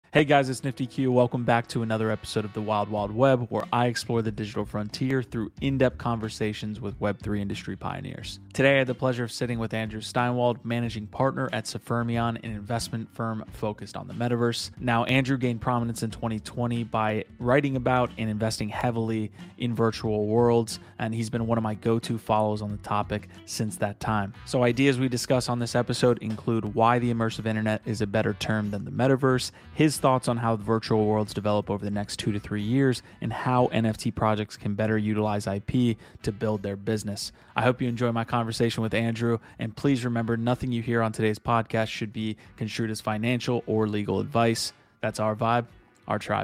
Hey guys, it's Nifty Q. Welcome back to another episode of the Wild Wild Web, where I explore the digital frontier through in-depth conversations with Web3 industry pioneers. Today, I had the pleasure of sitting with Andrew Steinwald, managing partner at Sefermion, an investment firm focused on the metaverse. Now, Andrew gained prominence in 2020 by writing about and investing heavily in virtual worlds, and he's been one of my go-to follows on the topic since that time. So ideas we discuss on this episode include why the immersive internet is a better term than the metaverse, his thoughts on how virtual worlds develop over the next 2 to 3 years, and how NFT projects can better utilize IP to build their business. I hope you enjoy my conversation with Andrew, and please remember, nothing you hear on today's podcast should be construed as financial or legal advice. That's our vibe, our tribe.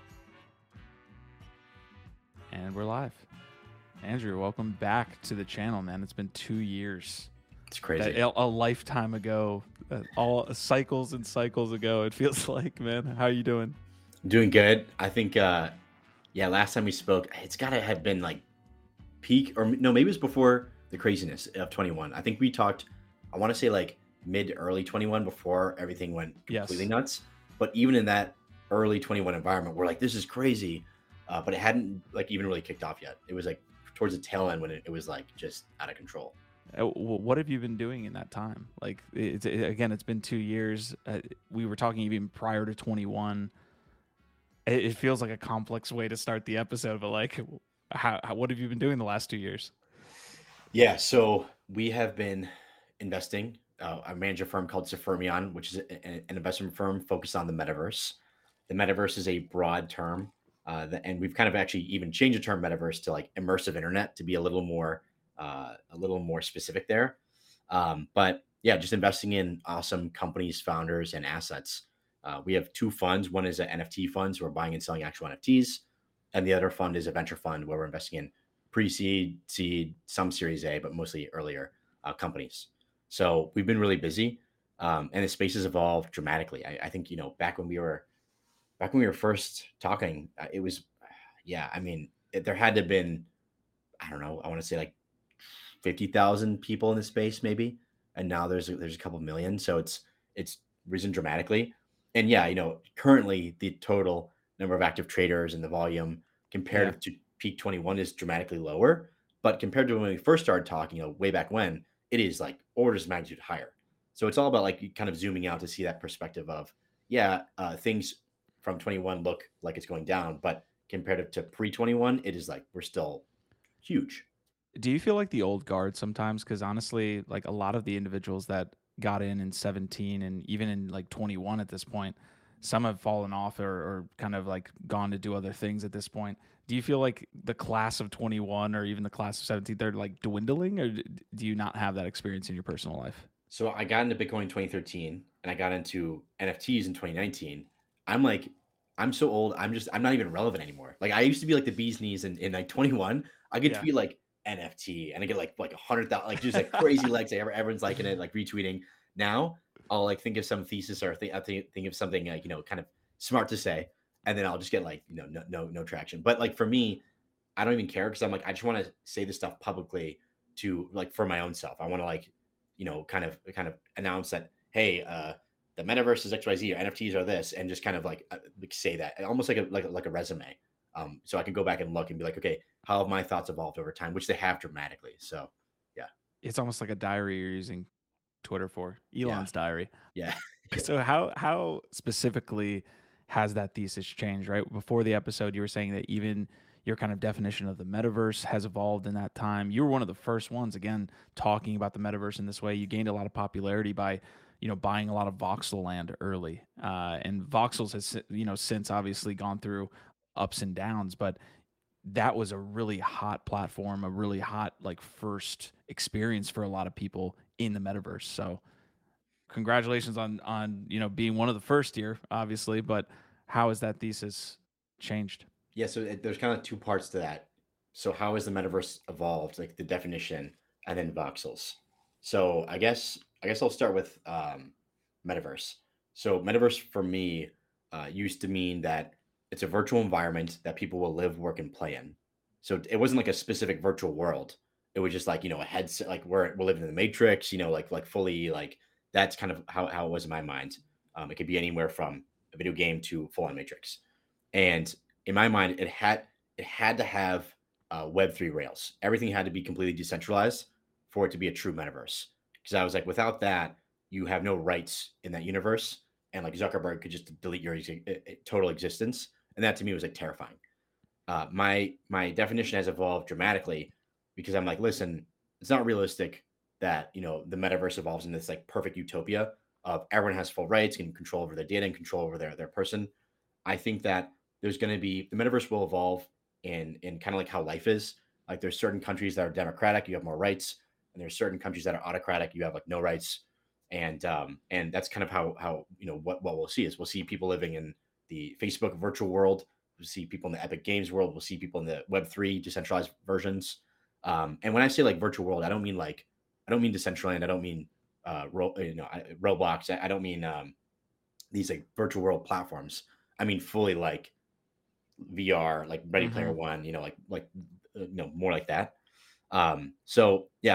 And we're live. Andrew, welcome back to the channel, man. It's been 2 years. It's crazy. A lifetime ago, all cycles and cycles ago, it feels like, man. How are you doing? Doing good. I think, last time we spoke, it's got to have been like peak, or no, maybe it was before the craziness of 21. I think we talked, I want to say like mid early 21 before everything went completely nuts. But even in that early 21 environment, we're like, this is crazy. But it hadn't like even really kicked off yet. It was like towards the tail end when it was like just out of control. What have you been doing in that time? Like, it's been 2 years. We were talking even prior to 21. It feels like a complex way to start the episode, but like, what have you been doing the last 2 years? Yeah, so we have been investing. I manage a firm called Sefermion, which is an investment firm focused on the metaverse. The metaverse is a broad term, and we've kind of actually even changed the term metaverse to like immersive internet to be a little more specific there. But yeah, just investing in awesome companies, founders, and assets. We have two funds. One is an NFT fund, so we're buying and selling actual NFTs, and the other fund is a venture fund where we're investing in pre-seed, seed, some Series A, but mostly earlier companies. So we've been really busy, and the space has evolved dramatically. I think back when we were first talking, it was there had to have been, I don't know, I want to say like 50,000 people in the space maybe, and now there's a couple million, so it's risen dramatically. And yeah, currently the total number of active traders and the volume comparative to peak 21 is dramatically lower, but compared to when we first started talking, way back when, it is like orders of magnitude higher. So it's all about like kind of zooming out to see that perspective of things from 21 look like it's going down, but comparative to pre-21, it is like we're still huge. Do you feel like the old guard sometimes? Because honestly, like a lot of the individuals that got in 17 and even in like 21 at this point, some have fallen off or kind of like gone to do other things at this point. Do you feel like the class of 21 or even the class of 17, they're like dwindling, or do you not have that experience in your personal life? So I got into Bitcoin in 2013 and I got into NFTs in 2019. I'm like, I'm so old. I'm not even relevant anymore. Like I used to be like the bee's knees in like 21. I get to be like NFT and I get like 100,000, like just like crazy likes. Everyone's liking it, like retweeting. Now I'll like think of some thesis or think of something like, kind of smart to say. And then I'll just get like, no traction. But like for me, I don't even care because I'm like, I just want to say this stuff publicly to like for my own self. I want to like, kind of announce that, hey, the metaverse is XYZ or NFTs are this, and just kind of like say that almost like a resume. So I can go back and look and be like, okay, how have my thoughts evolved over time, which they have dramatically. So yeah, it's almost like a diary you're using Twitter for, Elon's diary. Yeah. So how specifically has that thesis changed? Right before the episode, you were saying that even your kind of definition of the metaverse has evolved in that time. You were one of the first ones, again, talking about the metaverse in this way. You gained a lot of popularity by, buying a lot of voxel land early, and voxels has, since obviously gone through ups and downs, but that was a really hot platform, a really hot like first experience for a lot of people in the metaverse. So congratulations on being one of the first here, obviously, but how has that thesis changed? Yeah, so there's kind of two parts to that. So how has the metaverse evolved, like the definition, and then voxels? So I guess I'll start with metaverse. So metaverse for me used to mean that it's a virtual environment that people will live, work, and play in. So it wasn't like a specific virtual world. It was just like a headset, like we're living in the Matrix. Like fully like that's kind of how it was in my mind. It could be anywhere from a video game to full on Matrix. And in my mind, it had to have Web3 rails. Everything had to be completely decentralized for it to be a true metaverse. Because I was like, without that, you have no rights in that universe, and like Zuckerberg could just delete your total existence, and that to me was like terrifying. My definition has evolved dramatically because I'm like, listen, it's not realistic that the metaverse evolves in this like perfect utopia of everyone has full rights and control over their data and control over their person. I think that there's going to be the metaverse will evolve in kind of like how life is. Like there's certain countries that are democratic, you have more rights, and there's certain countries that are autocratic, you have like no rights. And that's kind of how what we'll see is we'll see people living in the Facebook virtual world. We'll see people in the Epic Games world. We'll see people in the Web3 decentralized versions. And when I say like virtual world, I don't mean Decentraland. I don't mean Roblox. I don't mean these like virtual world platforms. I mean fully like VR, like Ready Player Hmm. One. More like that. So yeah,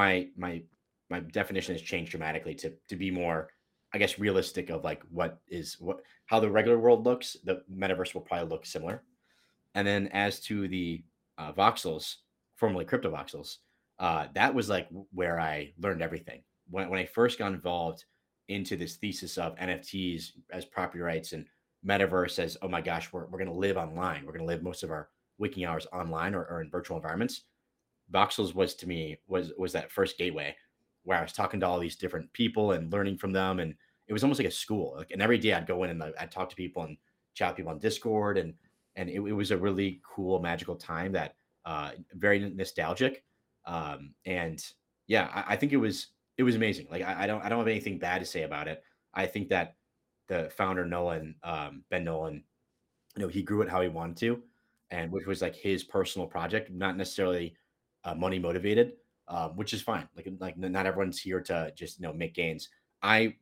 my definition has changed dramatically to be more, I guess, realistic of like what how the regular world looks. The metaverse will probably look similar. And then as to the voxels, formerly crypto voxels, that was like where I learned everything. When I first got involved into this thesis of NFTs as property rights and metaverse as, oh my gosh, we're going to live online. We're going to live most of our waking hours online or in virtual environments. Voxels was to me was that first gateway where I was talking to all these different people and learning from them, and it was almost like a school. Like, and every day I'd go in and I'd talk to people and chat with people on Discord, and it was a really cool, magical time that very nostalgic. And yeah, I think it was amazing. Like I don't have anything bad to say about it. I think that the founder Nolan, Ben Nolan, he grew it how he wanted to, and which was like his personal project, not necessarily money motivated, which is fine. Like not everyone's here to just make gains. I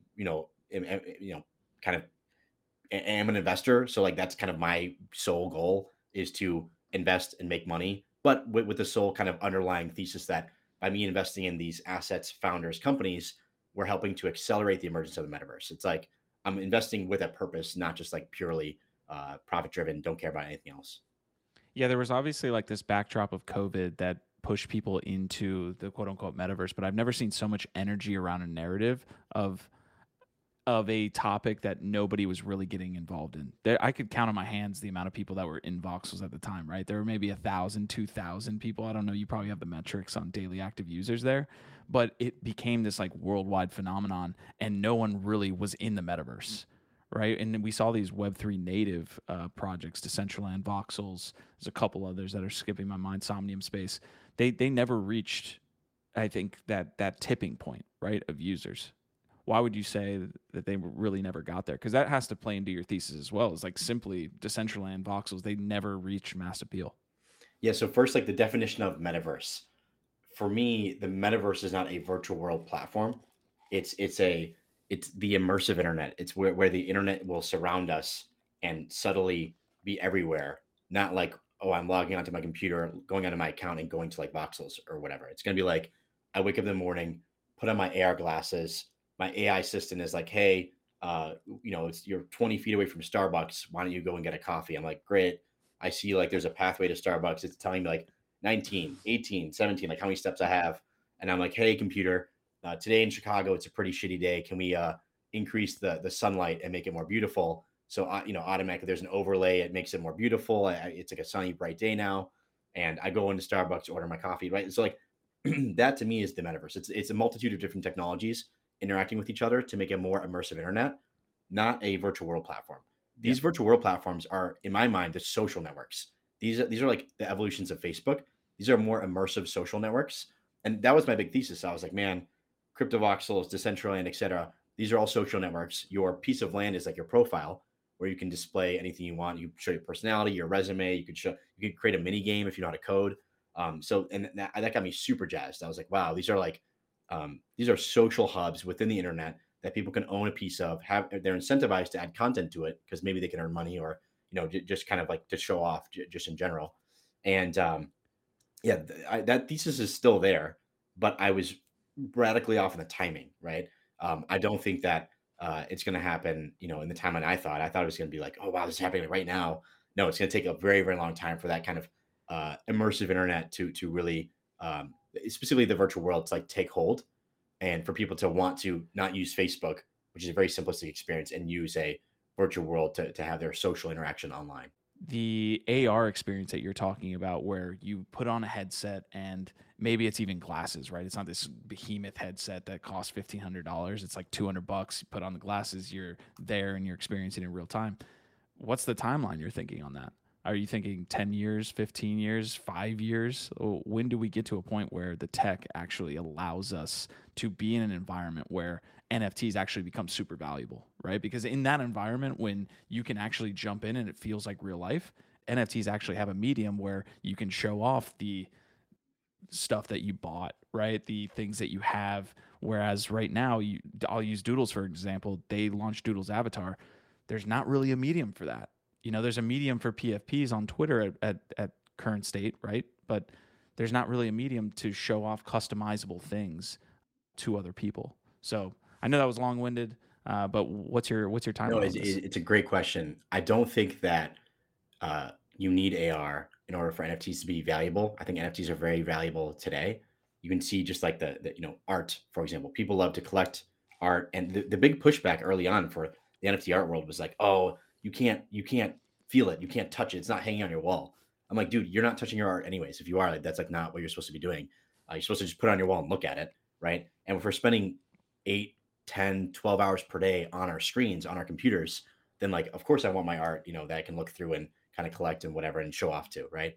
kind of am an investor, so like that's kind of my sole goal is to invest and make money, but with the sole kind of underlying thesis that by me investing in these assets, founders, companies, we're helping to accelerate the emergence of the metaverse. It's like I'm investing with a purpose, not just like purely profit driven, don't care about anything else. Yeah, there was obviously like this backdrop of COVID that pushed people into the quote unquote metaverse, but I've never seen so much energy around a narrative of a topic that nobody was really getting involved in. There, I could count on my hands the amount of people that were in voxels at the time, right? There were maybe 1,000, 2,000 people. I don't know. You probably have the metrics on daily active users there, but it became this like worldwide phenomenon, and no one really was in the metaverse, right? And then we saw these Web3 native projects, Decentraland, Voxels. There's a couple others that are skipping my mind, Somnium Space. They never reached, I think, that tipping point, right, of users. Why would you say that they really never got there? Because that has to play into your thesis as well. It's like simply Decentraland, voxels, they never reached mass appeal. Yeah. So first, like the definition of metaverse. For me, the metaverse is not a virtual world platform. It's the immersive internet. It's where the internet will surround us and subtly be everywhere. Not like, oh, I'm logging onto my computer, going onto my account and going to like voxels or whatever. It's gonna be like I wake up in the morning, put on my AR glasses, my AI assistant is like, hey, you're 20 feet away from Starbucks. Why don't you go and get a coffee? I'm like, great. I see like there's a pathway to Starbucks. It's telling me like 19, 18, 17, like how many steps I have. And I'm like, hey, computer, today in Chicago, it's a pretty shitty day. Can we increase the sunlight and make it more beautiful? So, automatically there's an overlay. It makes it more beautiful. It's like a sunny, bright day now. And I go into Starbucks, order my coffee, right? So like that to me is the metaverse. It's a multitude of different technologies interacting with each other to make a more immersive internet, not a virtual world platform. Yeah. These virtual world platforms are, in my mind, the social networks. These are like the evolutions of Facebook. These are more immersive social networks. And that was my big thesis. I was like, man, CryptoVoxels, Decentraland, etc. These are all social networks. Your piece of land is like your profile, where you can display anything you want. You show your personality, your resume. You could create a mini game if you know how to code. And that got me super jazzed. I was like, wow, these are social hubs within the internet that people can own a piece of. Have they're incentivized to add content to it because maybe they can earn money or just kind of like to show off just in general. And yeah, that thesis is still there, but I was radically off in the timing. Right. I don't think that it's going to happen, in the timeline I thought it was going to be like, oh, wow, this is happening right now. No, it's going to take a very, very long time for that kind of immersive internet to really, specifically the virtual world, to like take hold, and for people to want to not use Facebook, which is a very simplistic experience, and use a virtual world to have their social interaction online. The AR experience that you're talking about, where you put on a headset and maybe it's even glasses, right? It's not this behemoth headset that costs $1,500. It's like $200. You put on the glasses, you're there and you're experiencing it in real time. What's the timeline you're thinking on that? Are you thinking 10 years, 15 years, 5 years? When do we get to a point where the tech actually allows us to be in an environment where NFTs actually become super valuable, right? Because in that environment, when you can actually jump in and it feels like real life, NFTs actually have a medium where you can show off the stuff that you bought, right? The things that you have. Whereas right now, I'll use Doodles for example. They launched Doodles Avatar. There's not really a medium for that. There's a medium for PFPs on Twitter at current state, right? But there's not really a medium to show off customizable things to other people. So I know that was long winded, but what's your No, timeline on it's, this? it's a great question. I don't think that you need AR in order for NFTs to be valuable. I think NFTs are very valuable today. You can see just like the art, for example. People love to collect art, and the big pushback early on for the NFT art world was like, oh, you can't feel it, you can't touch it, it's not hanging on your wall. I'm like, dude, you're not touching your art anyways. If you are, like, that's like not what you're supposed to be doing. You're supposed to just put it on your wall and look at it, right? And if we're spending 8, 10, 12 hours per day on our screens, on our computers, then like, of course I want my art, that I can look through and kind of collect and whatever and show off to, right?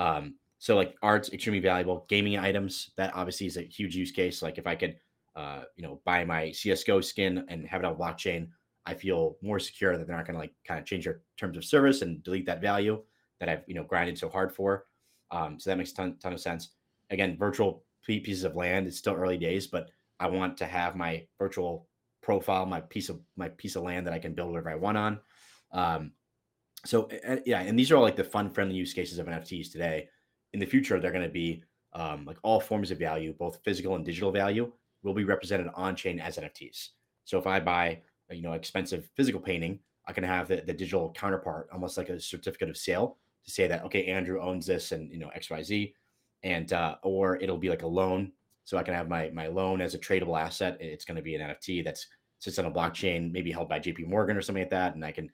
So like art's extremely valuable. Gaming items, that obviously is a huge use case. Like if I could, buy my CS:GO skin and have it on blockchain, I feel more secure that they're not going to like kind of change their terms of service and delete that value that I've grinded so hard for. So that makes a ton of sense. Again, virtual pieces of land. It's still early days, but I want to have my virtual profile, my piece of land that I can build whatever I want on. Um, yeah, and these are all like the fun, friendly use cases of NFTs today. In the future, they're going to be like all forms of value, both physical and digital value, will be represented on chain as NFTs. So if I buy, expensive physical painting, I can have the digital counterpart, almost like a certificate of sale, to say that okay, Andrew owns this and XYZ, and or it'll be like a loan. So I can have my loan as a tradable asset. It's going to be an NFT that's sits on a blockchain, maybe held by JP Morgan or something like that, and I can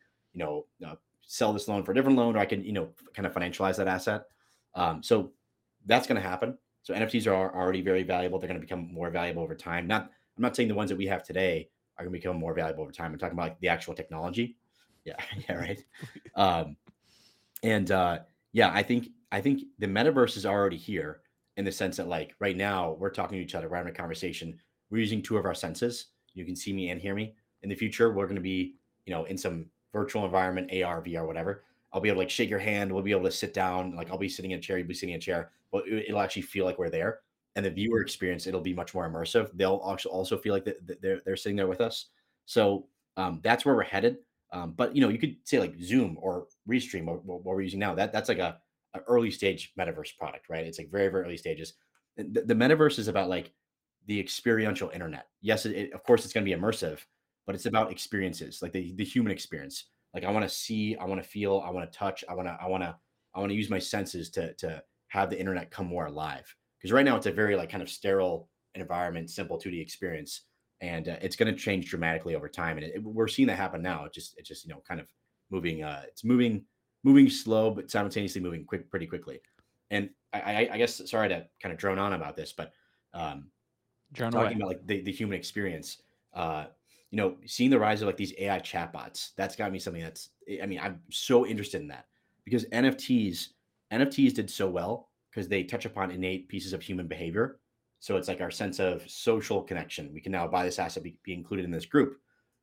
sell this loan for a different loan, or I can, kind of financialize that asset. So that's going to happen. So NFTs are already very valuable. They're going to become more valuable over time. I'm not saying the ones that we have today are going to become more valuable over time. I'm talking about like the actual technology. Yeah, yeah, right. Um, and yeah, I think the metaverse is already here in the sense that like right now we're talking to each other, we're having a conversation. We're using two of our senses. You can see me and hear me. In the future, we're going to be, in some virtual environment, AR, VR, whatever. I'll be able to like shake your hand. We'll be able to sit down. Like I'll be sitting in a chair, you'll be sitting in a chair, but it'll actually feel like we're there. And the viewer experience, it'll be much more immersive. They'll also feel like they're sitting there with us. So that's where we're headed. But you could say like Zoom or Restream, or what we're using now. That's like a early stage metaverse product, right? It's like very, very early stages. The metaverse is about like the experiential internet. Yes, of course it's going to be immersive, but it's about experiences, like the human experience. Like I want to see, I want to feel, I want to touch, I want to use my senses to have the internet come more alive. Because right now it's a very like kind of sterile environment, simple 2D experience, and it's going to change dramatically over time. And we're seeing that happen now. It's just kind of moving. It's moving slow, but simultaneously moving pretty quickly. And I guess sorry to kind of drone on about this, but um, Drone talking away. about like the human experience, uh, seeing the rise of like these AI chatbots, that's got me something that's, I mean, I'm so interested in that because NFTs did so well because they touch upon innate pieces of human behavior. So it's like our sense of social connection. We can now buy this asset, be included in this group.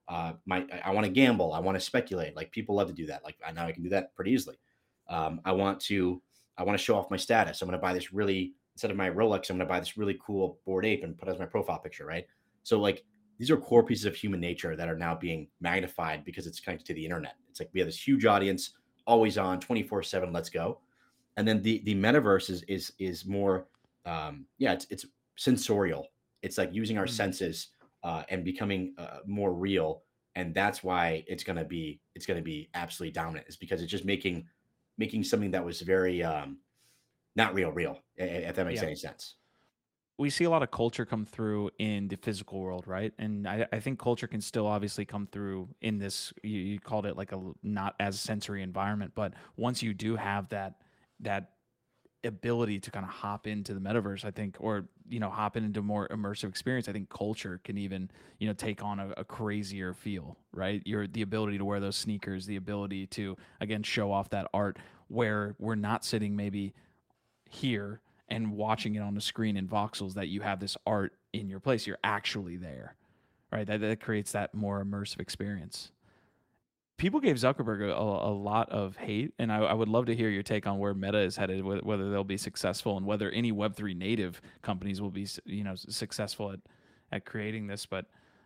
I want to gamble. I want to speculate. Like people love to do that. Like now I can do that pretty easily. I want to show off my status. I'm going to buy this really, instead of my Rolex, I'm going to buy this really cool Bored Ape and put it as my profile picture, right? So like these are core pieces of human nature that are now being magnified because it's connected to the internet. It's like we have this huge audience, always on, 24/7. Let's go. And then the metaverse is more, yeah, it's sensorial. It's like using our Mm. senses and becoming more real. and that's why it's gonna be absolutely dominant. Is because it's just making something that was very not real, if that makes Yeah. any sense. We see a lot of culture come through in the physical world, right? And I think culture can still obviously come through in this. You called it like not as sensory environment, but once you do have that ability to kind of hop into the metaverse, I think, or hop into more immersive experience, I think culture can even take on a crazier feel, right? Your the ability to wear those sneakers, the ability to again show off that art, where we're not sitting maybe here and watching it on the screen in voxels, that you have this art in your place, you're actually there, right? That creates that more immersive experience. People gave Zuckerberg a lot of hate, and I would love to hear your take on where Meta is headed, whether they'll be successful, and whether any Web3 native companies will be, successful at creating this. But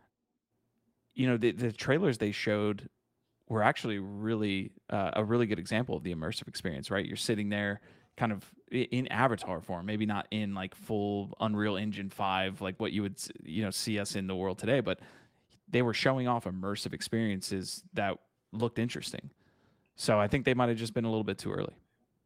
the trailers they showed were actually really a really good example of the immersive experience, right? You're sitting there kind of in avatar form, maybe not in like full Unreal Engine 5 like what you would see us in the world today, but they were showing off immersive experiences that looked interesting. So I think they might have just been a little bit too early.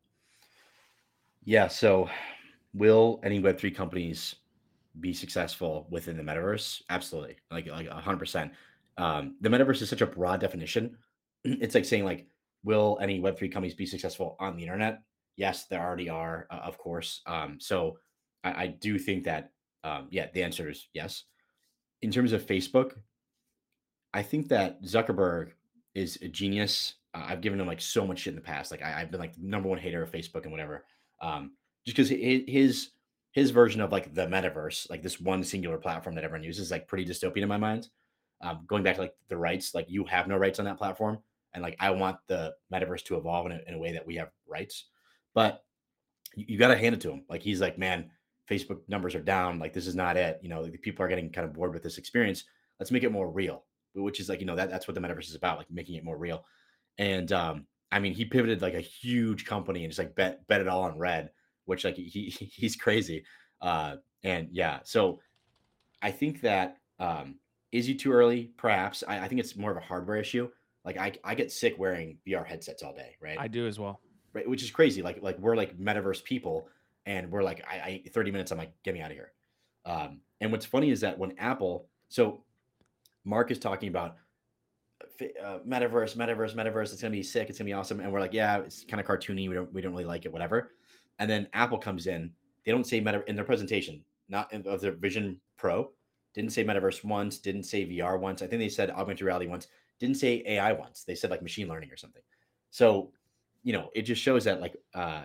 Yeah. So, will any Web3 companies be successful within the metaverse? Absolutely, like 100%. The metaverse is such a broad definition. It's like saying like, will any Web3 companies be successful on the internet? Yes, there already are, of course. So I do think that yeah, the answer is yes. In terms of Facebook, I think that Zuckerberg is a genius. I've given him like so much shit in the past. Like I've been like the number one hater of Facebook and whatever. Just because his version of like the metaverse, like this one singular platform that everyone uses, is like pretty dystopian in my mind. Going back to like the rights, like you have no rights on that platform, and like I want the metaverse to evolve in a way that we have rights. But you got to hand it to him. Like he's like, man, Facebook numbers are down. Like this is not it. Like, the people are getting kind of bored with this experience. Let's make it more real, which is like that's what the metaverse is about, like making it more real. And I mean, he pivoted like a huge company and just like bet it all on red, which like he's crazy. And yeah, so I think that is he too early? Perhaps. I think it's more of a hardware issue. Like I get sick wearing VR headsets all day, right? I do as well. Right, which is crazy. Like we're like metaverse people, and we're like, I 30 minutes. I'm like, get me out of here. And what's funny is that when Apple, so Mark is talking about metaverse, it's gonna be sick, it's gonna be awesome, and we're like, yeah, it's kind of cartoony. We don't really like it, whatever. And then Apple comes in. They don't say meta in their presentation, not of their Vision Pro. Didn't say metaverse once. Didn't say VR once. I think they said augmented reality once. Didn't say AI once. They said like machine learning or something. So it just shows that like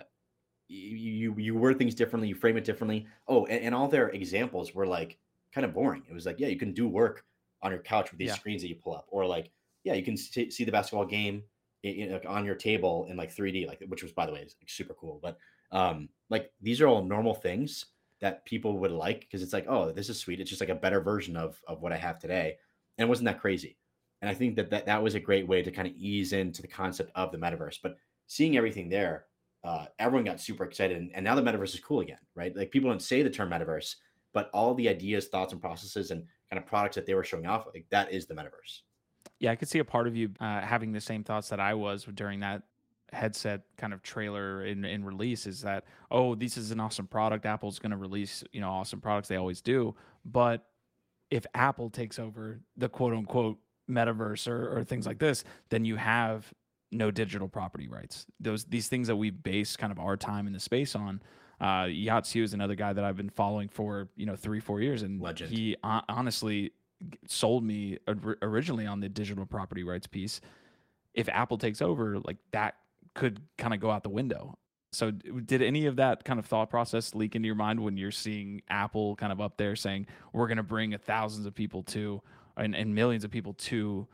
you word things differently, you frame it differently. Oh, and all their examples were like kind of boring. It was like, yeah, you can do work on your couch with these Yeah. screens that you pull up, or like, yeah, you can see the basketball game like on your table in like 3D, like which was by the way is like, super cool. But like these are all normal things that people would like because it's like, oh, this is sweet. It's just like a better version of what I have today, and it wasn't that crazy. And I think that was a great way to kind of ease into the concept of the metaverse. But seeing everything there, everyone got super excited, and now the metaverse is cool again, right? Like people don't say the term metaverse, but all the ideas, thoughts, and processes and kind of products that they were showing off, like that is the metaverse. Yeah, I could see a part of you having the same thoughts that I was during that headset kind of trailer in release, is that, oh, this is an awesome product. Apple's going to release, awesome products. They always do. But if Apple takes over the quote unquote metaverse or things like this, then you have no digital property rights. These things that we base kind of our time in the space on. Yatsu is another guy that I've been following for 3-4 years, and Legend. he honestly sold me originally on the digital property rights piece. If Apple takes over, like that could kind of go out the window. So did any of that kind of thought process leak into your mind when you're seeing Apple kind of up there saying we're going to bring thousands of people to and millions of people to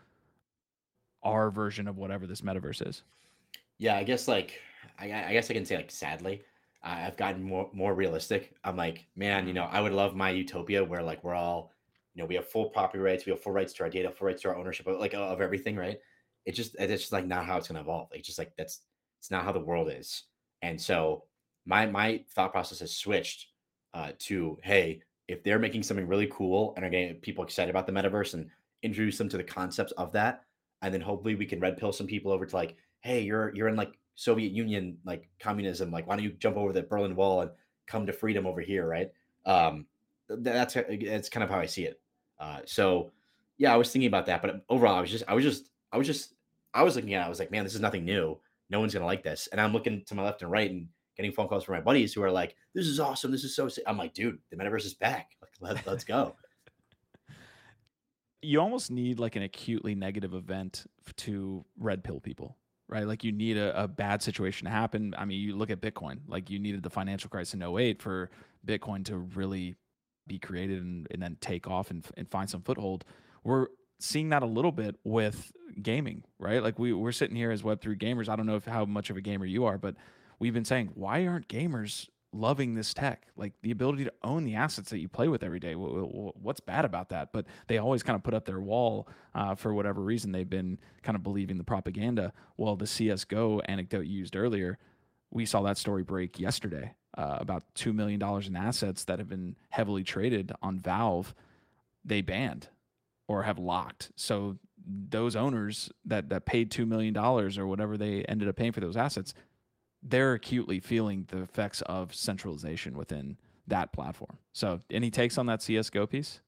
our version of whatever this metaverse is? Yeah, I guess like I guess I can say like sadly, I've gotten more realistic. I'm like, man, Mm. I would love my utopia where like we're all, we have full property rights, we have full rights to our data, full rights to our ownership, like of everything, right? It's just like not how it's gonna evolve. It's just like it's not how the world is. And so my thought process has switched to, hey, if they're making something really cool and are getting people excited about the metaverse and introduce them to the concepts of that, and then hopefully we can red pill some people over to like, hey, you're in like Soviet Union, like communism, like why don't you jump over the Berlin Wall and come to freedom over here, right? That's kind of how I see it. So yeah, I was thinking about that, but overall, I was looking at it, I was like, man, this is nothing new. No one's gonna like this. And I'm looking to my left and right and getting phone calls from my buddies who are like, this is awesome. This is so sick. I'm like, dude, the metaverse is back. Like, let's go. You almost need like an acutely negative event to red pill people, right? Like you need a bad situation to happen. I mean, you look at Bitcoin, like you needed the financial crisis in '08 for Bitcoin to really be created and then take off and find some foothold. We're seeing that a little bit with gaming, right? Like we're sitting here as Web3 gamers. I don't know if how much of a gamer you are, but we've been saying, why aren't gamers loving this tech? Like the ability to own the assets that you play with every day. What's bad about that? But they always kind of put up their wall for whatever reason. They've been kind of believing the propaganda. Well, the CS:GO anecdote you used earlier, we saw that story break yesterday about $2 million in assets that have been heavily traded on Valve. They banned or have locked. So those owners that paid $2 million or whatever they ended up paying for those assets, they're acutely feeling the effects of centralization within that platform. So, any takes on that CS:GO piece?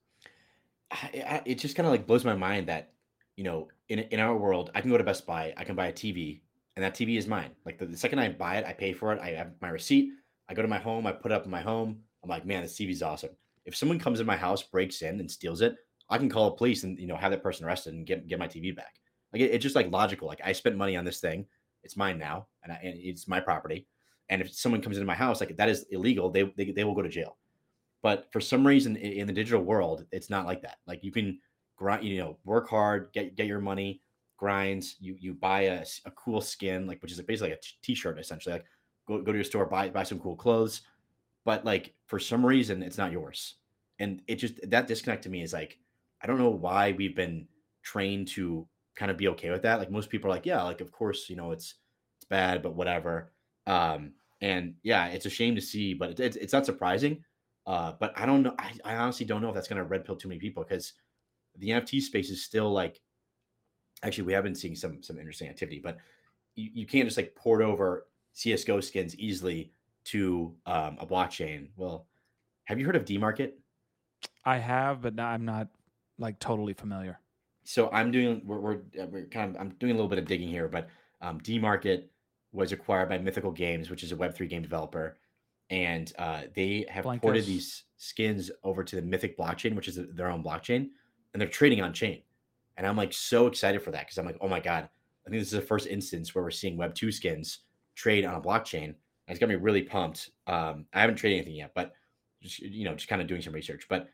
It just kind of like blows my mind that in our world, I can go to Best Buy, I can buy a TV, and that TV is mine. Like the second I buy it, I pay for it, I have my receipt, I go to my home, I put it up in my home. I'm like, man, this TV is awesome. If someone comes in my house, breaks in, and steals it, I can call the police and have that person arrested and get my TV back. Like it's just like logical. Like I spent money on this thing, it's mine now, and it's my property. And if someone comes into my house, like that is illegal, they will go to jail. But for some reason in the digital world, it's not like that. Like you can grind, work hard, get your money, grind. You buy a cool skin, like which is basically like a t-shirt essentially. Like go to your store, buy some cool clothes. But like for some reason, it's not yours. And it just that disconnect to me is like, I don't know why we've been trained to kind of be okay with that. Like most people are like, yeah, like of course, it's bad, but whatever. And yeah, it's a shame to see, but it's not surprising. But I don't know. I honestly don't know if that's going to red pill too many people because the NFT space is still like actually we have been seeing some interesting activity, but you can't just like port over CS:GO skins easily to a blockchain. Well, have you heard of Dmarket? I have, but I'm not like totally familiar. So I'm doing we're kind of I'm doing a little bit of digging here, but Dmarket was acquired by Mythical Games, which is a Web3 game developer, and they have ported Blankos. these skins over to the Mythic blockchain, which is their own blockchain, and they're trading on chain. And I'm like so excited for that because I'm like, oh my god, I think this is the first instance where we're seeing Web2 skins trade on a blockchain. And it's got me really pumped. I haven't traded anything yet, but just kind of doing some research. But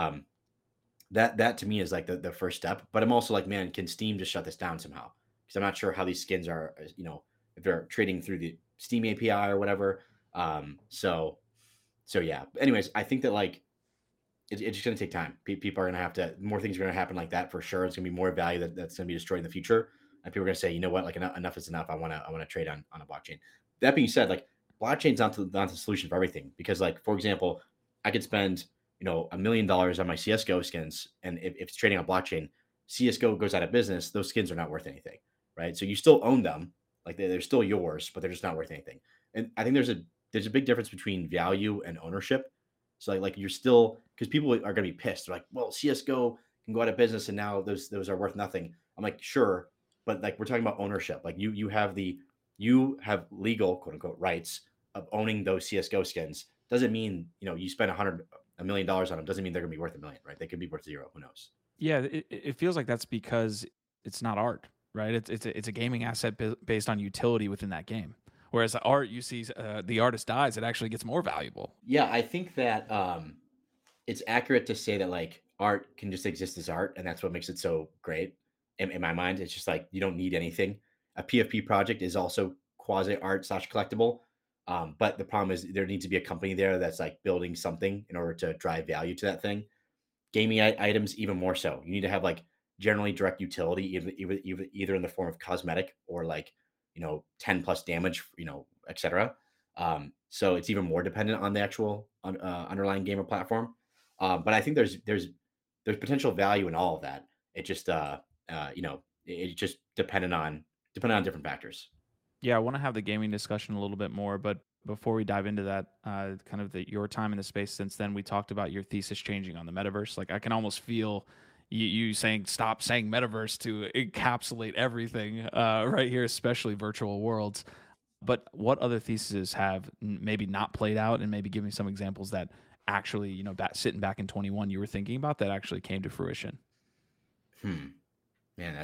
that to me is like the first step. But I'm also like, man, can Steam just shut this down somehow? Because I'm not sure how these skins are, if they're trading through the Steam API or whatever. So yeah. Anyways, I think that like it's just gonna take time. People are gonna have to more things are gonna happen like that for sure. It's gonna be more value that's gonna be destroyed in the future, and people are gonna say, you know what, like enough is enough. I wanna trade on a blockchain. That being said, like blockchain's not the solution for everything because like for example, I could spend $1 million on my CS:GO skins, and if it's trading on blockchain, CS:GO goes out of business. Those skins are not worth anything, right? So you still own them, like they're still yours, but they're just not worth anything. And I think there's a big difference between value and ownership. So like you're still because people are gonna be pissed. They're like, well, CS:GO can go out of business and now those are worth nothing. I'm like, sure, but like we're talking about ownership. Like you have legal quote unquote rights of owning those CS:GO skins. Doesn't mean you spend $1 million on them. Doesn't mean they're gonna be worth a million, right? They could be worth zero. Who knows? Yeah, it feels like that's because it's not art, right? It's a gaming asset based on utility within that game. Whereas the art, you see, the artist dies, it actually gets more valuable. Yeah, I think that it's accurate to say that like art can just exist as art, and that's what makes it so great. In my mind, it's just like you don't need anything. A PFP project is also quasi art slash collectible, but the problem is there needs to be a company there that's like building something in order to drive value to that thing. Gaming items even more so. You need to have like generally direct utility, either in the form of cosmetic or like 10 plus damage, etc. So it's even more dependent on the actual underlying game or platform. But I think there's potential value in all of that. It just it just depended on different factors. Yeah, I want to have the gaming discussion a little bit more, but before we dive into that, kind of your time in the space since then, we talked about your thesis changing on the metaverse. Like I can almost feel you saying stop saying metaverse to encapsulate everything right here, especially virtual worlds. But what other theses have maybe not played out, and maybe give me some examples that actually, sitting back in 21, you were thinking about that actually came to fruition. Hmm. Man,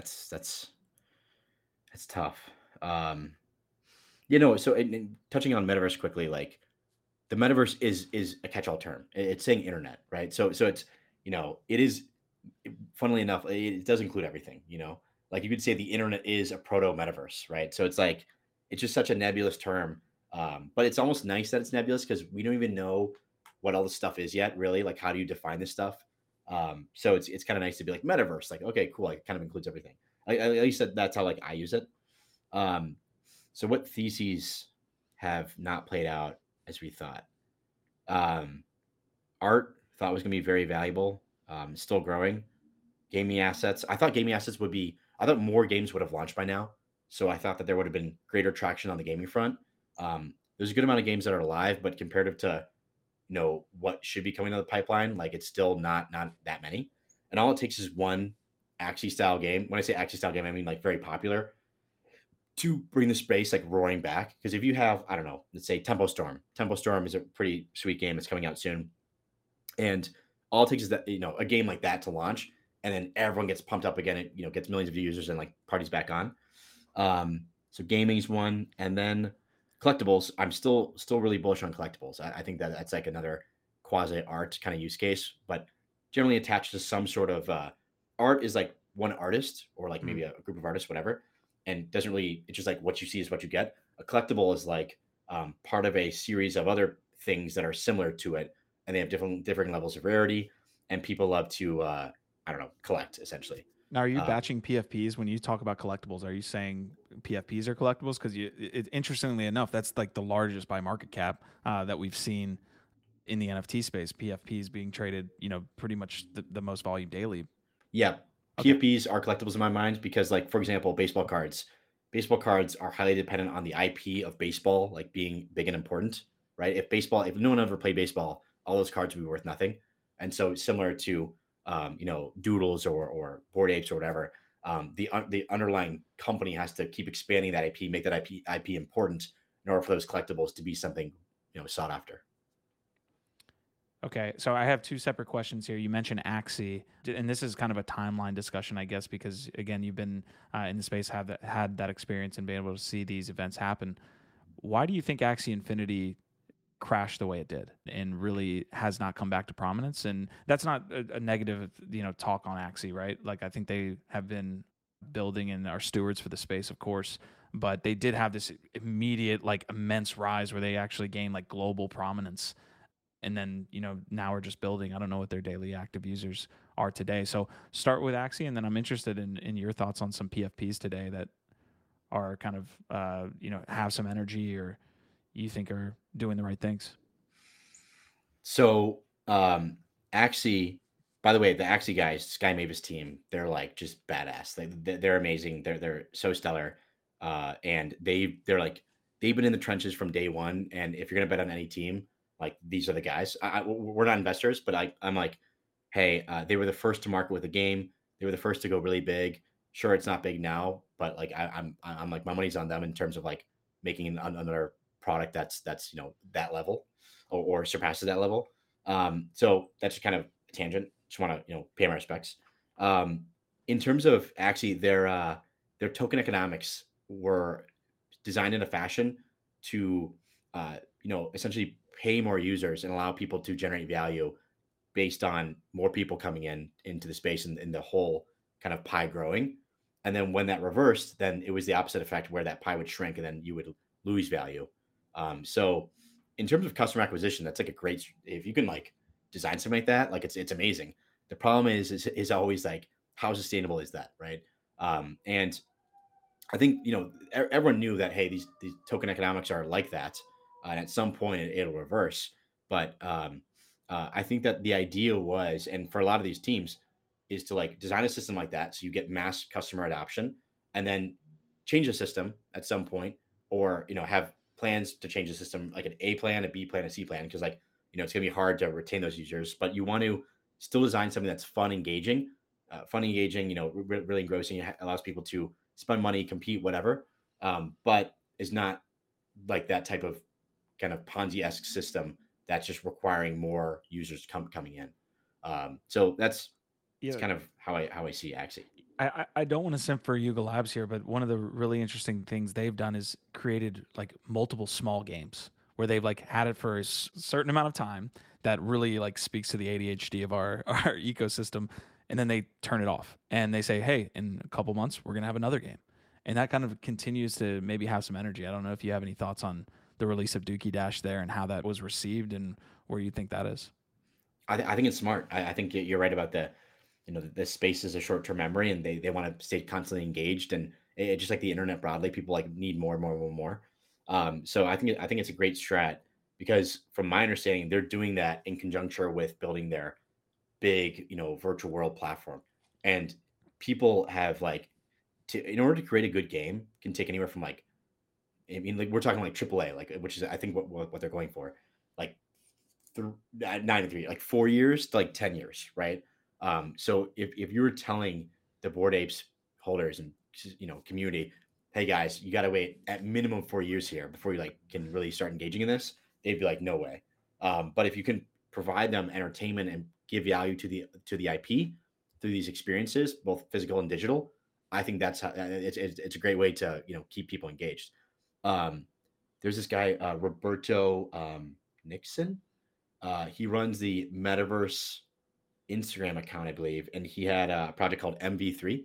that's tough. Um, so and touching on metaverse quickly, like the metaverse is a catch-all term. It's saying internet, right? So it's it is funnily enough, it does include everything. Like you could say the internet is a proto metaverse, right? So it's just such a nebulous term. But it's almost nice that it's nebulous because we don't even know what all this stuff is yet, really. Like, how do you define this stuff? So it's kind of nice to be like metaverse, like okay, cool, like it kind of includes everything. At least that's how like I use it. Um, so what theses have not played out as we thought? Um, Art thought was going to be very valuable, still growing. Gaming assets. I thought gaming assets would be. I thought more games would have launched by now. So I thought that there would have been greater traction on the gaming front. There's a good amount of games that are live, but comparative to what should be coming down the pipeline, like it's still not that many. And all it takes is one Axie style game. When I say Axie style game, I mean like very popular to bring the space like roaring back. Because if you have, I don't know, let's say Tempo Storm. Tempo Storm is a pretty sweet game. It's coming out soon, and all it takes is that a game like that to launch, and then everyone gets pumped up again. It gets millions of users and like parties back on. So gaming's one, and then collectibles. I'm still really bullish on collectibles. I think that that's like another quasi art kind of use case, but generally attached to some sort of art is like one artist or like maybe a group of artists, whatever, and doesn't really. It's just like what you see is what you get. A collectible is like part of a series of other things that are similar to it, and they have different levels of rarity, and people love to I don't know, collect essentially. Now, are you Um, batching PFPs when you talk about collectibles? Are you saying PFPs are collectibles? Because interestingly enough, that's like the largest by market cap that we've seen in the NFT space. PFPs being traded, pretty much the most volume daily. Yeah, Okay. PFPs are collectibles in my mind because, like, for example, baseball cards. Baseball cards are highly dependent on the IP of baseball, like being big and important, right? If no one ever played baseball, all those cards would be worth nothing. And so, similar to, Doodles or Bored Apes or whatever, the underlying company has to keep expanding that IP, make that IP important in order for those collectibles to be something sought after. Okay, so I have two separate questions here. You mentioned Axie, and this is kind of a timeline discussion, I guess, because again, you've been in the space, had that experience, and been able to see these events happen. Why do you think Axie Infinity crashed the way it did and really has not come back to prominence? And that's not a negative, talk on Axie, right? Like I think they have been building and are stewards for the space, of course, but they did have this immediate, like immense rise where they actually gained like global prominence. And then, now we're just building. I don't know what their daily active users are today. So start with Axie, and then I'm interested in your thoughts on some PFPs today that are kind of, have some energy or you think are doing the right things. So, Axie, by the way, the Axie guys, Sky Mavis team, they're like just badass. They're amazing. They're so stellar. And they're like they've been in the trenches from day one. And if you're gonna bet on any team, like these are the guys. We're not investors, but I'm like, hey, they were the first to market with a game. They were the first to go really big. Sure, it's not big now, but like I'm like my money's on them in terms of like making another product that's that level or surpasses that level. So that's just kind of a tangent. Just want to pay my respects. Um, in terms of actually their token economics were designed in a fashion to essentially pay more users and allow people to generate value based on more people coming into the space and the whole kind of pie growing. And then when that reversed, then it was the opposite effect where that pie would shrink and then you would lose value. So in terms of customer acquisition, that's like a great if you can like design something like that, like it's amazing. The problem is always like how sustainable is that, right? And I think everyone knew that hey, these token economics are like that, and at some point it'll reverse. But I think that the idea was, and for a lot of these teams, is to like design a system like that so you get mass customer adoption, and then change the system at some point, or have plans to change the system, like an A plan, a B plan, a C plan, because like it's gonna be hard to retain those users, but you want to still design something that's fun, engaging, really engrossing, allows people to spend money, compete, whatever, but is not like that type of kind of Ponzi-esque system that's just requiring more users coming in. So that's it's Yeah, kind of how I see Axie. I don't want to simp for Yuga Labs here, but one of the really interesting things they've done is created like multiple small games where they've like had it for a certain amount of time that really like speaks to the ADHD of our our ecosystem, and then they turn it off and they say, hey, in a couple months we're gonna have another game, and that kind of continues to maybe have some energy. I don't know if you have any thoughts on the release of Dookie Dash there and how that was received and where you think that is. I think it's smart. I think you're right about the space is a short-term memory, and they want to stay constantly engaged, and just like the internet broadly, people like need more and more and more. So I think it's a great strat, because from my understanding, they're doing that in conjunction with building their big, virtual world platform. And people have like in order to create a good game can take anywhere from like, I mean, like we're talking like AAA, like, which is I think what they're going for, like 9 to 3, like 4 years to like 10 years, right? So if you were telling the Bored Apes holders and community, hey guys, you got to wait at minimum 4 years here before you like can really start engaging in this, they'd be like, no way. But if you can provide them entertainment and give value to the IP through these experiences, both physical and digital, I think that's how it's a great way to keep people engaged. Um, there's this guy Roberto Nixon. He runs the Metaverse Instagram account, I believe, and he had a project called MV3.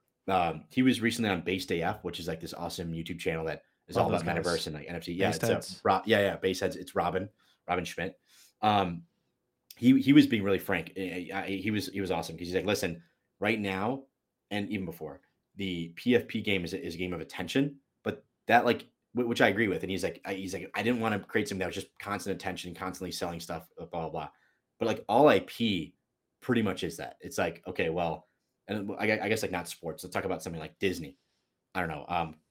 He was recently on Based AF, which is like this awesome YouTube channel that is Love all those about guys. metaverse and like NFT. Yeah, Based it's a heads. Baseheads. It's Robin Schmidt. Um, he was being really frank. He was awesome because he's like, listen, right now, and even before, the PFP game is a game of attention, but that like which I agree with. And he's like I didn't want to create something that was just constant attention, constantly selling stuff, blah blah blah. But like all IP pretty much is that. It's like, okay, well, and I guess like not sports. Let's talk about something like Disney. I don't know.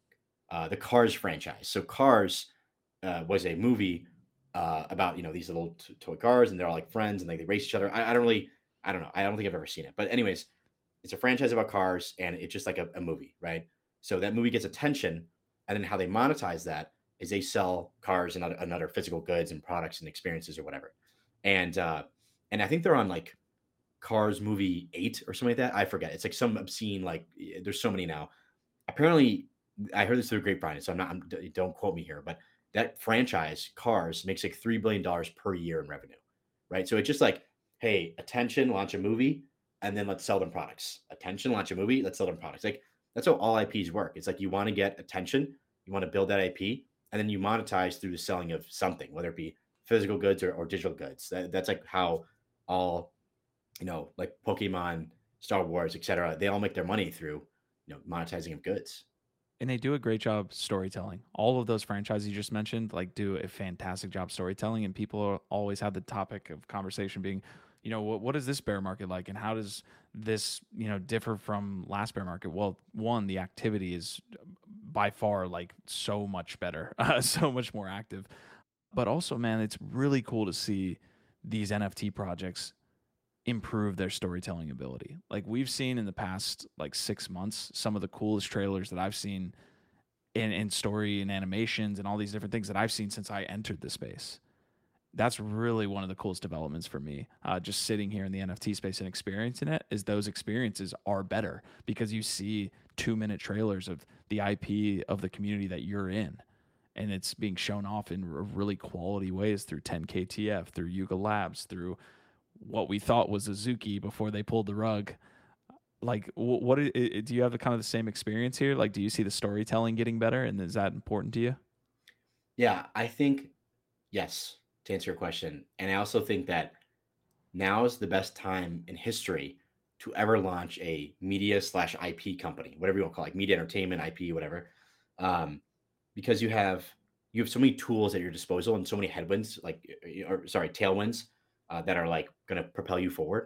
The Cars franchise. So Cars was a movie about these little toy cars, and they're all like friends, and like they race each other. I don't know. I don't think I've ever seen it, but anyways, it's a franchise about cars, and it's just like a movie, right? So that movie gets attention, and then how they monetize that is they sell cars and other physical goods and products and experiences or whatever. And I think they're on like Cars movie 8 or something like that. I forget. It's like some obscene, like there's so many now. Apparently, I heard this through a grapevine, so don't quote me here, but that franchise Cars makes like $3 billion per year in revenue, right? So it's just like, hey, attention, launch a movie, and then let's sell them products. Attention, launch a movie, let's sell them products. Like that's how all IPs work. It's like you want to get attention, you want to build that IP, and then you monetize through the selling of something, whether it be physical goods or digital goods. That's like how all like Pokemon, Star Wars, etc. They all make their money through monetizing of goods. And they do a great job storytelling. All of those franchises you just mentioned, like, do a fantastic job storytelling, and people always have the topic of conversation being, what is this bear market like, and how does this, differ from last bear market? Well, one, the activity is by far like so much better, so much more active. But also, man, it's really cool to see these NFT projects improve their storytelling ability. Like we've seen in the past like 6 months, some of the coolest trailers that I've seen in story and animations and all these different things that I've seen since I entered the space. That's really one of the coolest developments for me. Just sitting here in the NFT space and experiencing it is those experiences are better because you see 2-minute trailers of the IP of the community that you're in. And it's being shown off in really quality ways through 10KTF, through Yuga Labs, through what we thought was Azuki before they pulled the rug. Like, do you have the kind of the same experience here? Like, do you see the storytelling getting better, and is that important to you? Yeah, I think yes, to answer your question. And I also think that now is the best time in history to ever launch a media slash IP company, whatever you want to call it, like media entertainment, IP, whatever. Um, because you have so many tools at your disposal and so many headwinds, like or sorry, tailwinds that are like going to propel you forward.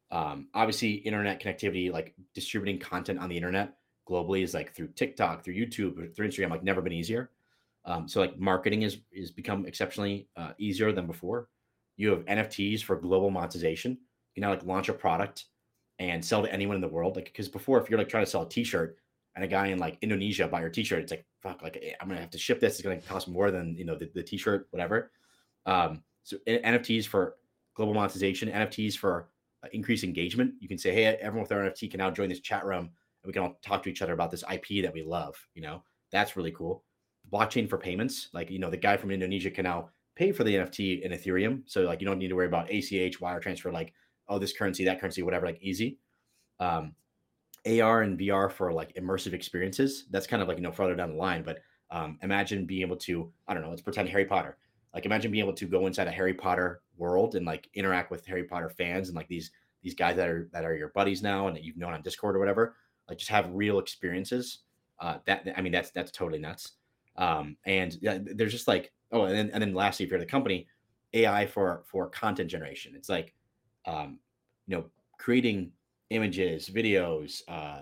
Obviously, internet connectivity, like distributing content on the internet globally, is like through TikTok, through YouTube, through Instagram, like never been easier. So like marketing is become exceptionally easier than before. You have NFTs for global monetization. You can now like launch a product and sell to anyone in the world. Like because before, if you're like trying to sell a T-shirt and a guy in like Indonesia buy your T-shirt, it's like fuck, like I'm gonna have to ship this. It's gonna cost more than the T-shirt, whatever. So NFTs for global monetization, NFTs for increased engagement. You can say, hey, everyone with our NFT can now join this chat room and we can all talk to each other about this IP that we love. That's really cool. Blockchain for payments, like the guy from Indonesia can now pay for the NFT in Ethereum. So like you don't need to worry about ACH, wire transfer, like this currency, that currency, whatever, like easy. Um, AR and VR for like immersive experiences. That's kind of like further down the line, but imagine being able to, I don't know, let's pretend Harry Potter. Like imagine being able to go inside a Harry Potter world and like interact with Harry Potter fans and like these guys that are your buddies now and that you've known on Discord or whatever. Like just have real experiences. That I mean that's totally nuts. And yeah, there's just like and then lastly, if you're the company, AI for content generation. It's like um, creating images, videos,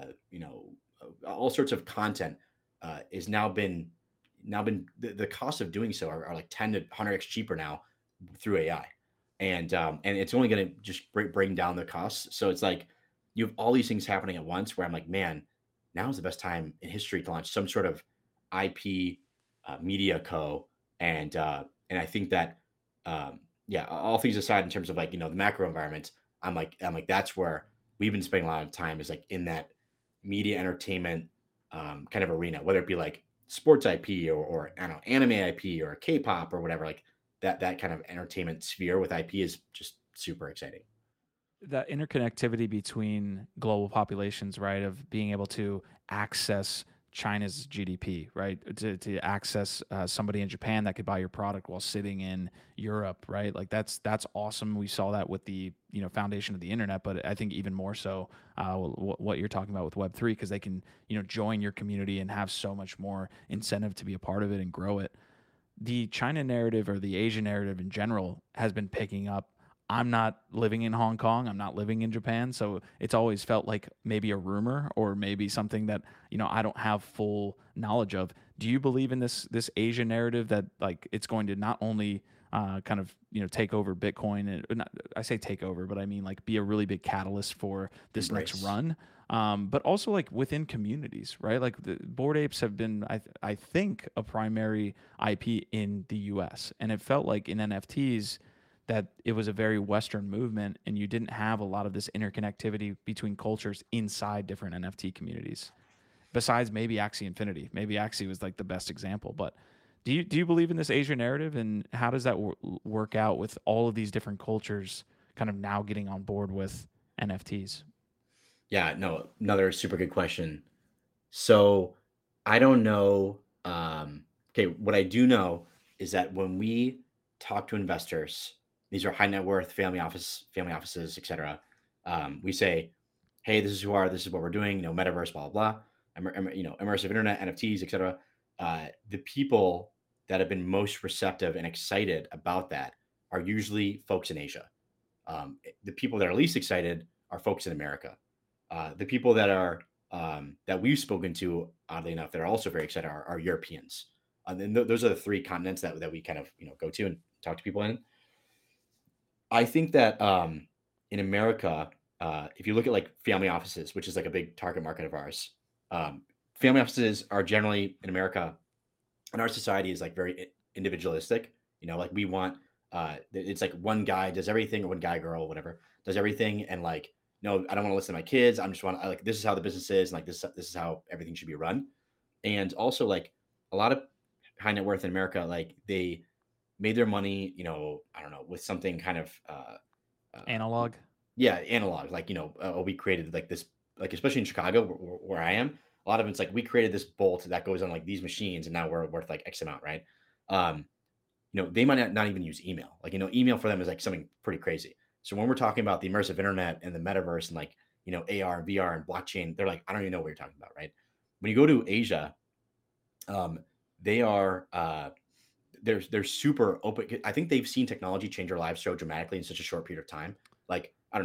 all sorts of content is now been the cost of doing so are like 10 to 100x cheaper now through AI, and it's only going to just bring down the costs. So it's like you have all these things happening at once where I'm like, man, now is the best time in history to launch some sort of IP media co, and I think that yeah, all things aside in terms of like the macro environment, I'm like that's where we've been spending a lot of time is like in that media entertainment kind of arena, whether it be like sports IP or I don't know anime IP or K-pop or whatever. Like that kind of entertainment sphere with IP is just super exciting. That interconnectivity between global populations, right, of being able to access China's GDP, right, to access somebody in Japan that could buy your product while sitting in Europe, right, like that's awesome. We saw that with the foundation of the internet, but I think even more so what you're talking about with Web3, because they can join your community and have so much more incentive to be a part of it and grow it. The China narrative or the Asian narrative in general has been picking up. I'm not living in Hong Kong. I'm not living in Japan. So it's always felt like maybe a rumor or maybe something that, I don't have full knowledge of. Do you believe in this Asian narrative that like it's going to not only kind of take over Bitcoin and not, I say take over, but I mean like be a really big catalyst for this next Embrace. run, but also like within communities, right? Like the Bored Apes have been, I think, a primary IP in the U.S. and it felt like in NFTs that it was a very Western movement, and you didn't have a lot of this interconnectivity between cultures inside different NFT communities. Besides maybe Axie Infinity, maybe Axie was like the best example. But do you believe in this Asian narrative, and how does that work out with all of these different cultures kind of now getting on board with NFTs? Yeah, no, another super good question. So I don't know. Okay, what I do know is that when we talk to investors, these are high net worth family offices, etc. We say, "Hey, this is who are. This is what we're doing. Metaverse, blah blah blah. Immersive internet, NFTs, etc." The people that have been most receptive and excited about that are usually folks in Asia. The people that are least excited are folks in America. The people that we've spoken to, oddly enough, that are also very excited are Europeans. And those are the three continents that we kind of go to and talk to people in. I think that in America, if you look at like family offices, which is like a big target market of ours, um, family offices are generally in America, and our society is like very individualistic. Like we want it's like one guy does everything, or one guy, girl, whatever, does everything, and like no, I don't want to listen to my kids. I like this is how the business is, and like this is how everything should be run. And also like a lot of high net worth in America, like they made their money, I don't know, with something kind of Analog. yeah, analog. Like we created like this, like especially in Chicago where I am, a lot of it's like we created this bolt that goes on like these machines, and now we're worth like X amount, right? Um, they might not even use email. Like email for them is like something pretty crazy. So when we're talking about the immersive internet and the metaverse and like AR and VR and blockchain, they're like, I don't even know what you're talking about, right? When you go to Asia, um, they are they're super open. I think they've seen technology change their lives so dramatically in such a short period of time. Like I don't know,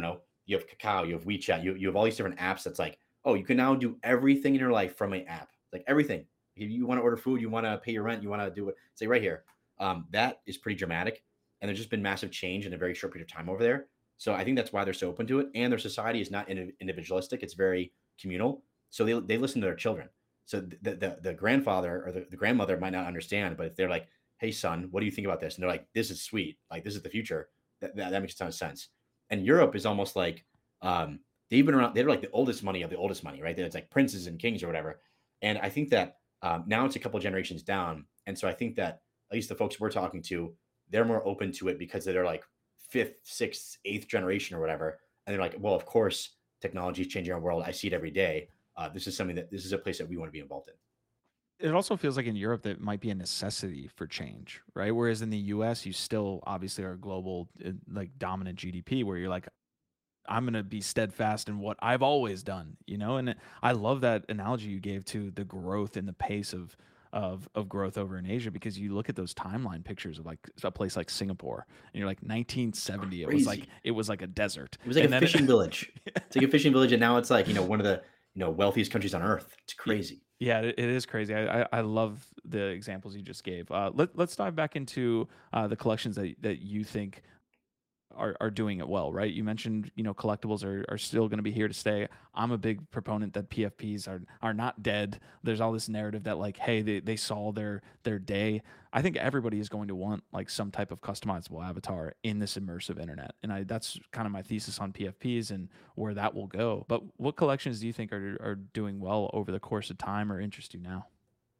you have Kakao, you have WeChat, you have all these different apps that's like, oh, you can now do everything in your life from an app, like everything. If you want to order food, you want to pay your rent, you want to do it, say right here. That is pretty dramatic. And there's just been massive change in a very short period of time over there. So I think that's why they're so open to it. And their society is not individualistic, it's very communal. So they listen to their children. So the grandfather or the grandmother might not understand, but if they're like, hey, son, what do you think about this? And they're like, this is sweet. Like, this is the future. That makes a ton of sense. And Europe is almost like they've been around. They're like the oldest money of the oldest money, right? It's like princes and kings or whatever. And I think that now it's a couple generations down. And so I think that at least the folks we're talking to, they're more open to it because they're like fifth, sixth, eighth generation or whatever. And they're like, well, of course, technology is changing our world. I see it every day. This is a place that we want to be involved in. It also feels like in Europe that might be a necessity for change, right? Whereas in the US, you still obviously are a global, like dominant GDP, where you're like, I'm going to be steadfast in what I've always done, you know? And I love that analogy you gave to the growth and the pace of growth over in Asia, because you look at those timeline pictures of like a place like Singapore and you're like 1970, Crazy. it was like a desert. It was like And a then fishing village. It's like a fishing village, and now it's like one of the wealthiest countries on earth. It's crazy. yeah, it is crazy. I love the examples you just gave. Let's dive back into the collections that you think are doing it well, right? You mentioned, collectibles are still going to be here to stay. I'm a big proponent that PFPs are not dead. There's all this narrative that like, hey, they saw their day. I think everybody is going to want like some type of customizable avatar in this immersive internet, and that's kind of my thesis on PFPs and where that will go. But what collections do you think are doing well over the course of time or interest you now?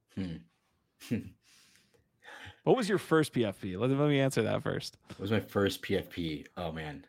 Hmm. What was your first PFP? Let me answer that first. What was my first PFP? Oh man,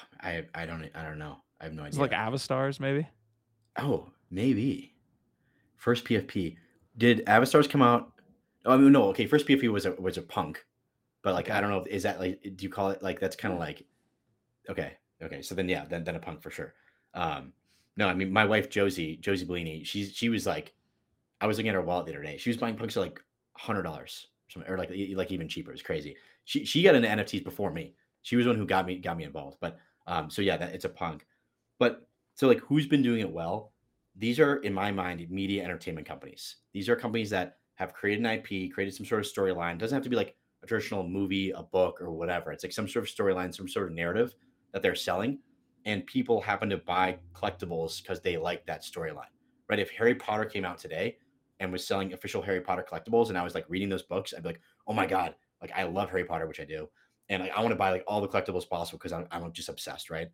I don't know. I have no It's like idea. Avastars, maybe. Oh, maybe first PFP. Did Avastars come out? Oh, I mean, no. Okay, first PFP was a punk, but like I Okay. don't know. Is that like? Do you call it like? That's kind of like okay, okay. So then yeah, then a punk for sure. Um, no, I mean my wife Josie Bellini. She was like, I was looking at her wallet the other day. She was buying punks at like $100 or like even cheaper. It's crazy. She got into NFTs before me. She was the one who got me involved. But so yeah, that it's a punk. But so like who's been doing it well? These are in my mind media entertainment companies. These are companies that have created an IP, created some sort of storyline. It doesn't have to be like a traditional movie, a book, or whatever. It's like some sort of storyline, some sort of narrative that they're selling, and people happen to buy collectibles because they like that storyline. Right? If Harry Potter came out today and was selling official Harry Potter collectibles, and I was like reading those books, I'd be like, oh my god, like I love Harry Potter, which I do, and like I want to buy like all the collectibles possible because I'm just obsessed, right?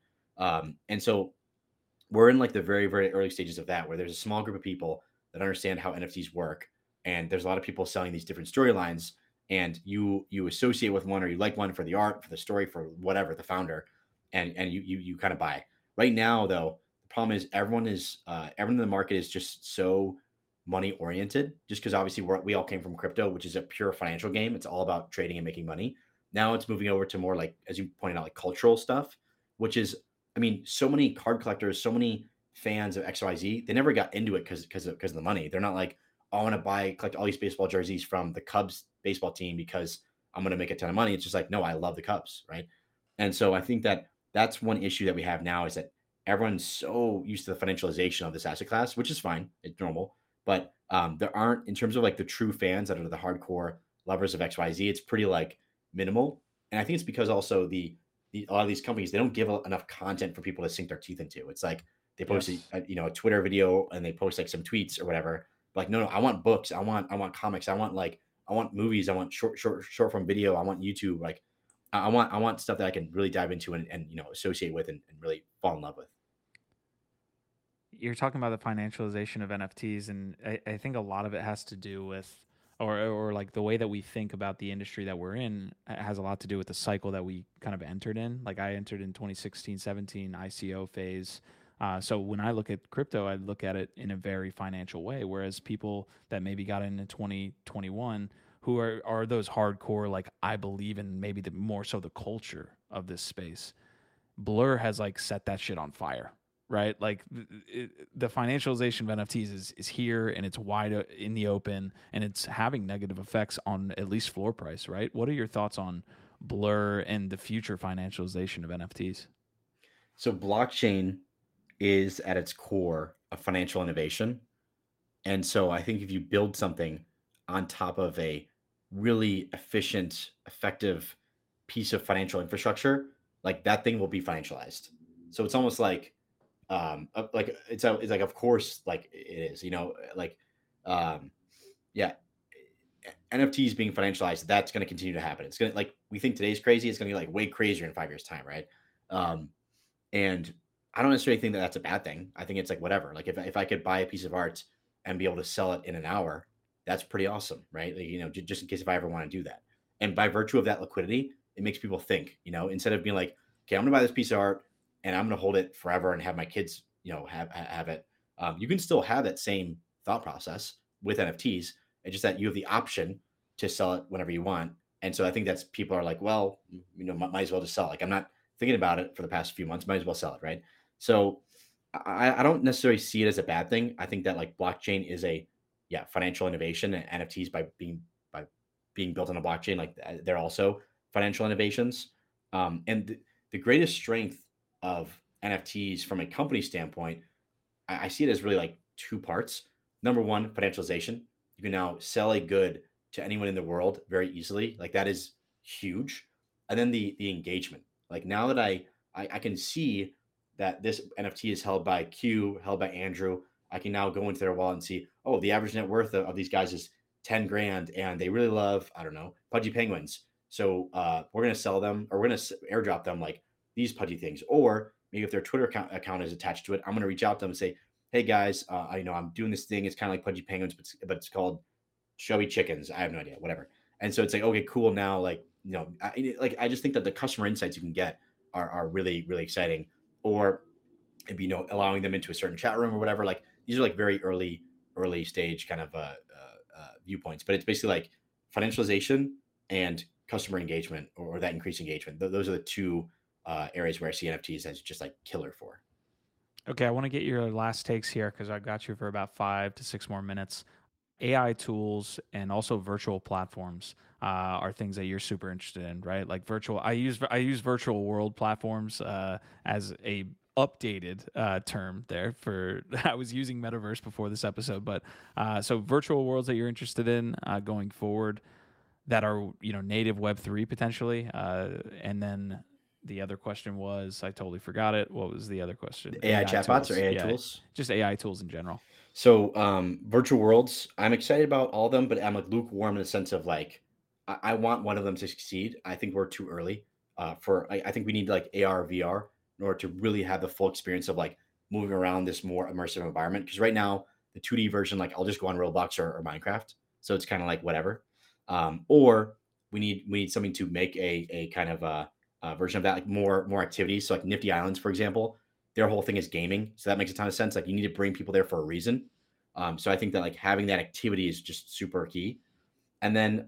And so we're in like the very very early stages of that, where there's a small group of people that understand how NFTs work, and there's a lot of people selling these different storylines, and you associate with one or you like one for the art, for the story, for whatever the founder, and you kind of buy. Right now, though, the problem is everyone in the market is just so money oriented, just because obviously we all came from crypto, which is a pure financial game. It's all about trading and making money. Now it's moving over to more like, as you pointed out, like cultural stuff, which is, I mean, so many card collectors, so many fans of XYZ, they never got into it because of the money. They're not like, oh, I want to collect all these baseball jerseys from the Cubs baseball team because I'm going to make a ton of money. It's just like, no, I love the Cubs, right? And so I think that that's one issue that we have now is that everyone's so used to the financialization of this asset class, which is fine. It's normal. But there aren't, in terms of like the true fans that are the hardcore lovers of XYZ, it's pretty like minimal. And I think it's because also a lot of these companies, they don't give enough content for people to sink their teeth into. It's like they post Yes. a Twitter video and they post like some tweets or whatever. But like, no, I want books. I want comics. I want movies. I want short form video. I want YouTube. Like I want stuff that I can really dive into and associate with and really fall in love with. You're talking about the financialization of NFTs, and I think a lot of it has to do with, or like the way that we think about the industry that we're in has a lot to do with the cycle that we kind of entered in. Like I entered in 2016, 17 ICO phase. So when I look at crypto, I look at it in a very financial way, whereas people that maybe got in 2021 who are those hardcore, like I believe in maybe the more so the culture of this space. Blur has like set that shit on fire, right? Like the financialization of NFTs is here and it's wide in the open and it's having negative effects on at least floor price, right? What are your thoughts on Blur and the future financialization of NFTs? So blockchain is at its core a financial innovation. And so I think if you build something on top of a really efficient, effective piece of financial infrastructure, like that thing will be financialized. So it's almost like it's like of course like it is, like um yeah, NFTs being financialized, that's going to continue to happen. It's going to like we think today's crazy, it's going to be like way crazier in 5 years time, right? Um and I don't necessarily think that that's a bad thing. I think it's like whatever. Like if I could buy a piece of art and be able to sell it in an hour, that's pretty awesome, right? Like, just in case if I ever want to do that. And by virtue of that liquidity, it makes people think, instead of being like, okay, I'm gonna buy this piece of art and I'm gonna hold it forever and have my kids, have it. You can still have that same thought process with NFTs. It's just that you have the option to sell it whenever you want. And so I think that's people are like, well, might as well just sell. Like I'm not thinking about it for the past few months, might as well sell it, right? So I don't necessarily see it as a bad thing. I think that like blockchain is a financial innovation, and NFTs by being built on a blockchain, like they're also financial innovations. And the greatest strength of NFTs from a company standpoint, I see it as really like two parts. Number one, financialization. You can now sell a good to anyone in the world very easily. Like that is huge. And then the engagement. Like now that I can see that this NFT is held by Q, held by Andrew, I can now go into their wallet and see, oh, the average net worth of these guys is 10 grand and they really love, I don't know, pudgy penguins. So we're going to sell them, or we're going to airdrop them like these pudgy things. Or maybe if their Twitter account is attached to it, I'm going to reach out to them and say, hey guys, I know I'm doing this thing. It's kind of like pudgy penguins, but it's called showy chickens. I have no idea, whatever. And so it's like, okay, cool. Now, like, I just think that the customer insights you can get are really, really exciting. Or maybe, allowing them into a certain chat room or whatever. Like these are like very early stage kind of viewpoints, but it's basically like financialization and customer engagement, or that increased engagement. Those are the two areas where I see NFTs as just like killer for. Okay, I want to get your last takes here because I got you for about 5 to 6 more minutes. AI tools and also virtual platforms are things that you're super interested in, right? Like virtual. I use virtual world platforms as a updated term there for. I was using metaverse before this episode, but so virtual worlds that you're interested in going forward that are native Web3 potentially, and then the other question was I totally forgot it. What was the other question? The AI AI chatbots or tools, AI yeah, tools? just AI tools in general. So virtual worlds, I'm excited about all of them, but I'm like lukewarm in the sense of like I want one of them to succeed. I think we're too early I think we need like AR VR in order to really have the full experience of like moving around this more immersive environment. Because right now the 2D version, like I'll just go on Roblox or Minecraft, so it's kind of like whatever. Or we need something to make a kind of a version of that, like more activities. So like Nifty Islands, for example, their whole thing is gaming, so that makes a ton of sense. Like you need to bring people there for a reason. So I think that like having that activity is just super key. And then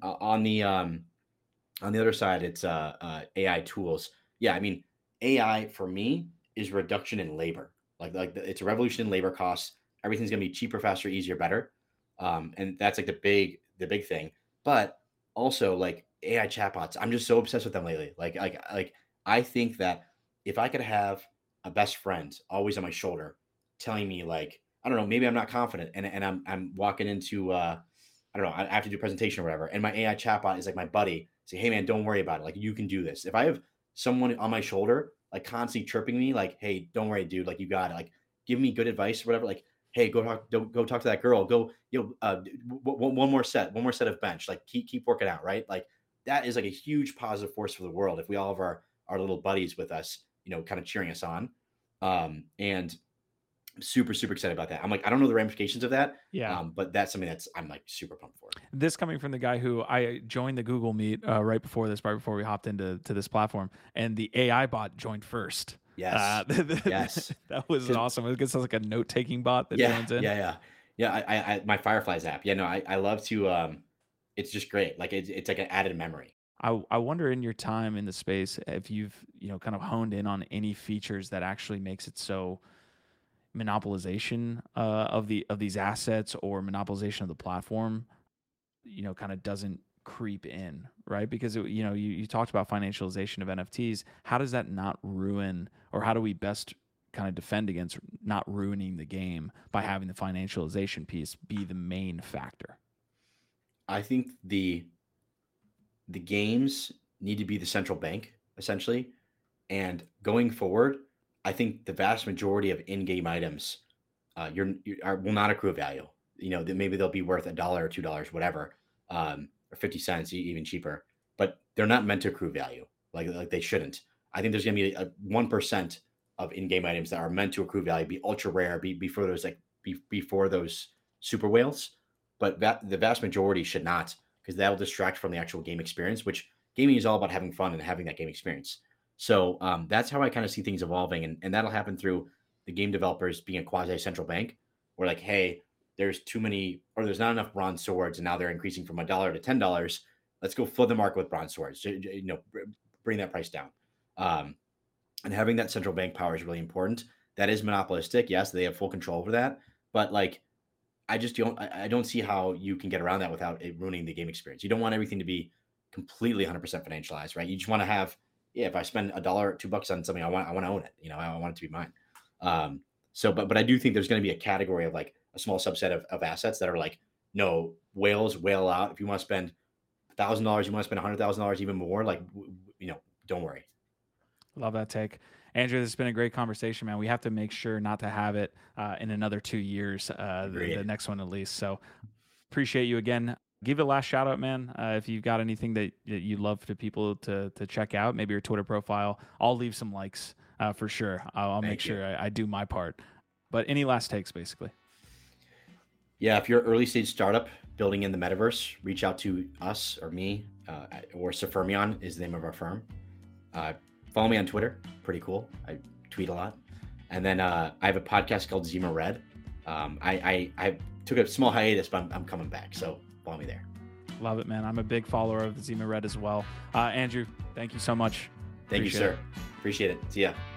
on the other side, it's AI tools. Yeah, I mean AI for me is reduction in labor. It's a revolution in labor costs. Everything's gonna be cheaper, faster, easier, better. And that's like the big thing. But also like AI chatbots, I'm just so obsessed with them lately. Like I think that if I could have a best friend always on my shoulder telling me like, I don't know, maybe I'm not confident and I'm walking into I don't know, I have to do a presentation or whatever, and my AI chatbot is like my buddy. Say, hey man, don't worry about it. Like you can do this. If I have someone on my shoulder, like constantly chirping me, like, hey, don't worry, dude. Like you got it. Like give me good advice or whatever. Like, hey, go talk to that girl. Go, one more set of bench. Like keep working out, right? Like that is like a huge positive force for the world if we all have our little buddies with us, kind of cheering us on. And I'm super, super excited about that. I'm like, I don't know the ramifications of that, Yeah. but that's something that's I'm like super pumped for. This coming from the guy who I joined the Google Meet right before we hopped into this platform, and the AI bot joined first. Yes, yes, That was because awesome. It sounds like a note taking bot that yeah, joins in. yeah, yeah, yeah. My Fireflies app. Yeah, no, I love to. It's just great. Like it's like an added memory. I wonder in your time in the space if you've kind of honed in on any features that actually makes it so monopolization of these assets or monopolization of the platform kind of doesn't creep in, right? Because you talked about financialization of NFTs. How does that not ruin, or how do we best kind of defend against not ruining the game by having the financialization piece be the main factor? I think the games need to be the central bank essentially, and going forward, I think the vast majority of in-game items will not accrue a value. Maybe they'll be worth $1 or $2, whatever, or 50 cents, even cheaper, but they're not meant to accrue value like they shouldn't. I think there's going to be a 1% of in-game items that are meant to accrue value, be ultra rare, before those before those super whales, but the vast majority should not, because that will distract from the actual game experience, which gaming is all about having fun and having that game experience. So that's how I kind of see things evolving, and that'll happen through the game developers being a quasi central bank. We're like, hey, there's too many, or there's not enough bronze swords, and now they're increasing from $1 to $10. Let's go flood the market with bronze swords. Bring that price down. And having that central bank power is really important. That is monopolistic. Yes, they have full control over that, but like, I don't see how you can get around that without it ruining the game experience. You don't want everything to be completely 100% financialized, right? You just want to have, if I spend $1 or $2 on something, I want to own it. I want it to be mine. But I do think there's going to be a category of like a small subset of assets that are like, no, whales whale out. If you want to spend $1,000, you want to spend $100,000, even more, like, don't worry. Love that take. Andrew, this has been a great conversation, man. We have to make sure not to have it in another 2 years, the next one at least. So appreciate you again. Give it a last shout out, man. If you've got anything that you'd love to people to check out, maybe your Twitter profile, I'll leave some likes for sure. I'll make sure I do my part. But any last takes, basically? Yeah, if you're an early stage startup building in the metaverse, reach out to us or me, or Sophermion is the name of our firm. Follow me on Twitter. Pretty cool. I tweet a lot. And then I have a podcast called Zima Red. I took a small hiatus, but I'm coming back. So follow me there. Love it, man. I'm a big follower of Zima Red as well. Andrew, thank you so much. Thank you, sir. Appreciate it. See ya.